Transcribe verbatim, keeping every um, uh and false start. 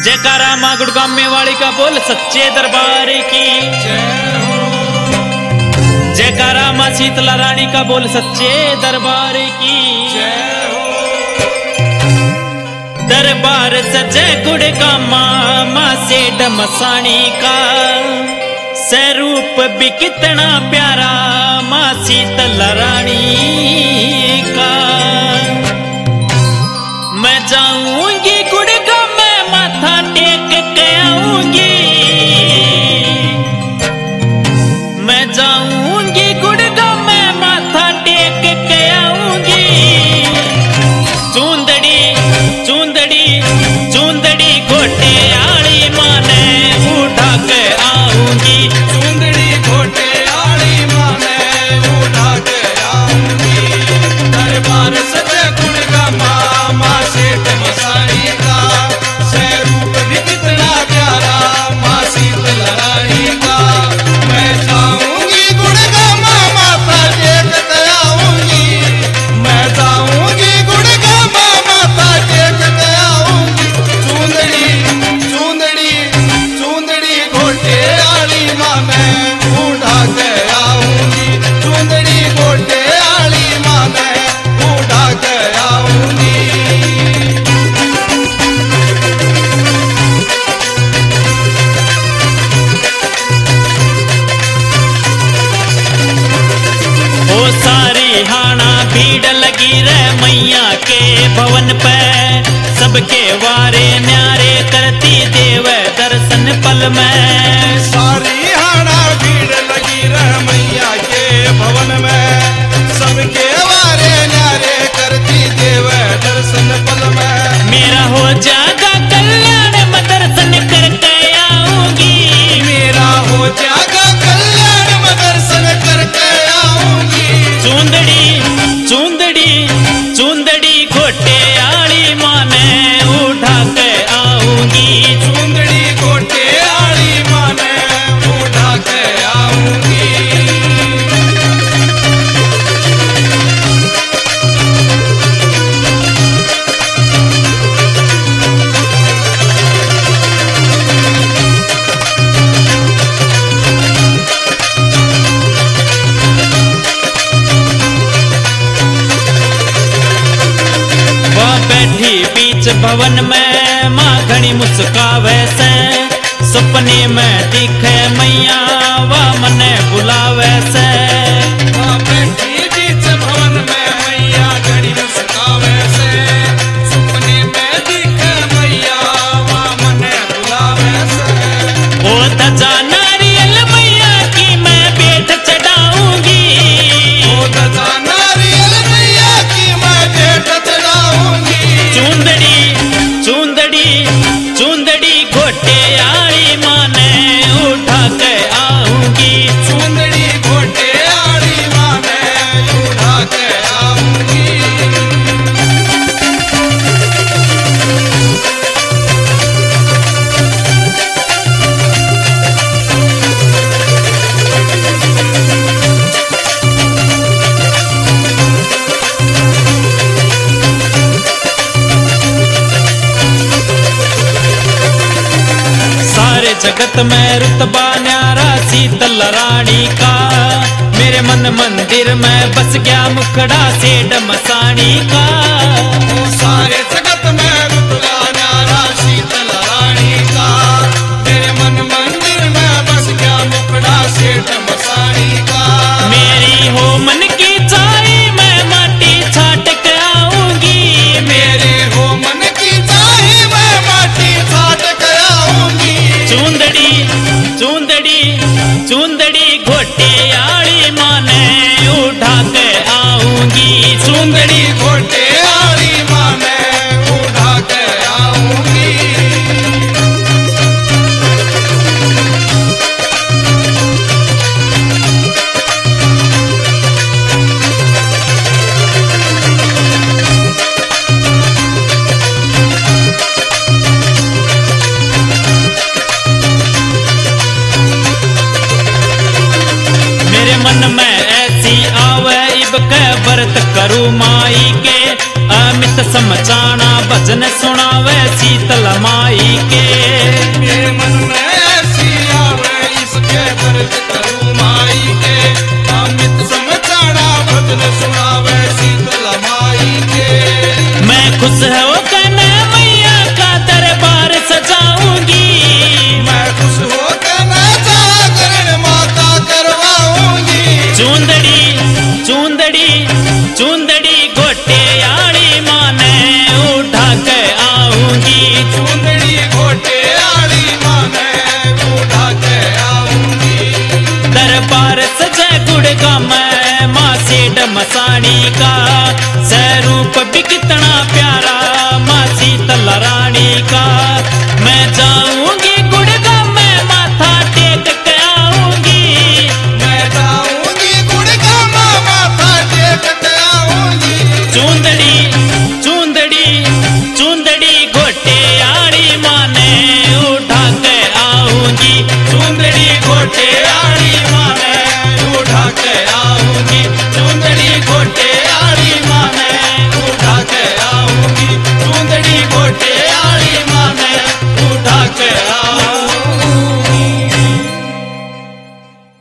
जयकारा मां गुड़गामे वाली का बोल सच्चे दरबार की जयकारा मां शीतला रानी का बोल सच्चे दरबार की दरबार सच्चे गुड़गामा मां सेठ मसानी का स्वरूप भी कितना प्यारा मां शीतला रानी का। मैं जाऊंगी गुड़गामे माथा टेक के आऊंगी, मैं जाऊंगी गुड़गामे माथा टेक के आऊंगी। चूंदड़ी चूंदड़ी चूंदड़ी घोटे आली माने उठा के आऊंगी, चूंदड़ी घोटे आली माने उठा के आऊंगी। दरबार सजे गुड़गामा मां सेठ मसानी का स्वरूप भी कितना प्यारा मां शीतला रानी का। मैं जाऊंगी गुड़गामा माथा टेक के आऊंगी, मैं जाऊंगी गुड़गामा माथा टेक के आऊंगी। चूंदड़ी चूंदड़ी चूंदड़ी घोटे आली माने उठा के आऊंगी, चूंदड़ी घोटे आली माने उठा के आऊंगी। ओ सारी हाना भीड़ लगी रे मैया के भवन पे, सबके वारे न्यारे करती देव दर्शन पल में। सारी हाना भीड़ लगी रह मैया के भवन में, सबके वारे न्यारे करती देव दर्शन पल में। मेरा हो जागा कल्याण मैं दर्शन करके आऊंगी, मेरा हो जागा कल्याण मैं दर्शन करके आऊंगी। चूंदड़ी चूंदड़ी चूंदड़ी घोटे आली माने उठा के आऊंगी। चूंदड़ी घोटे आली माने उठा के आऊंगी। वह बैठी बीच भवन में माँ घनी मुस्कावे से, सपने में दिखे मैया वह मने बुलावे से। वह बैठी बीच भवन में मैया घड़ी मुस्कावे से, सपने में दिखे मैया वह मने बुलावे से। ओ धजा नारियल मैया की मैं बेट चढ़ाऊंगी, ओ धजा नारियल मैया की मैं भेंट चढ़ाऊंगी। चूंदड़ी चूंदड़ी चूंदड़ी घोटे आली माने उठा के आऊंगी। चूंदड़ी घोटे आली माने उठा के आऊंगी। सारे जगत में रुतबा न्यारा शीतला रानी का, मेरे मन मंदिर में बस गया मुखड़ा सेठ मसानी का। ओ सारे जगत में रुतबा न्यारा शीतला रानी का, मेरे मन मंदिर में बस गया मुखड़ा सेठ मसानी का। मेरी हो मन की चाई मैं माटी छाट के आऊंगी, मेरे हो मन की चाही मैं माटी छाट के आऊंगी। चूंदड़ी चूंदड़ी चूंदड़ी घोटे आली माने उठा के आऊंगी। चूंदड़ी घोटे आली माने उठा के आऊंगी। मेरे मन में ऐसी आवे इब के व्रत करूँ माई के, अमित समझाना भजन सुनावे शीतला माई के। तेरा